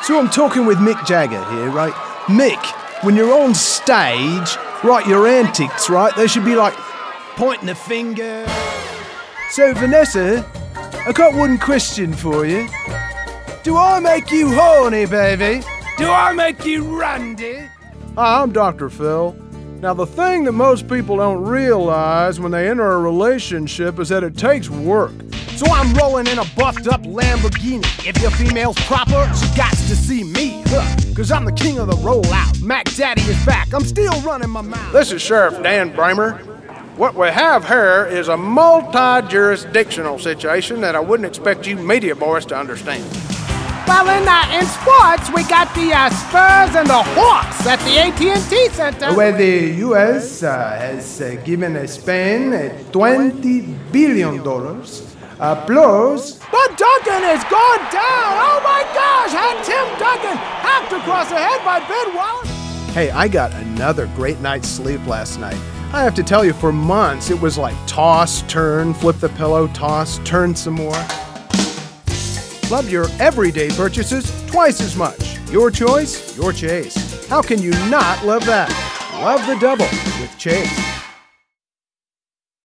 So I'm talking with Mick Jagger here, right? Mick, when you're on stage, right, your antics, right, they should be like pointing a finger. So Vanessa, I got one question for you. Do I make you horny, baby? Do I make you randy? Hi, I'm Dr. Phil. Now, the thing that most people don't realize when they enter a relationship is that it takes work. So I'm rolling in a buffed-up Lamborghini. If your female's proper, she got to see me, Cause I'm the king of the rollout. Mac Daddy is back. I'm still running my mouth. This is Sheriff Dan Bramer. What we have here is a multi-jurisdictional situation that I wouldn't expect you media boys to understand. Well, in sports, we got the Spurs and the Hawks at the AT&T Center. Where the U.S. has given Spain $20 billion plus. But Duncan has gone down. Oh my gosh, had Tim Duncan hacked across the head by Ben Wallace. Hey, I got another great night's sleep last night. I have to tell you, for months, it was like toss, turn, flip the pillow, toss, turn some more. Love your everyday purchases twice as much. Your choice, your Chase. How can you not love that? Love the double with Chase.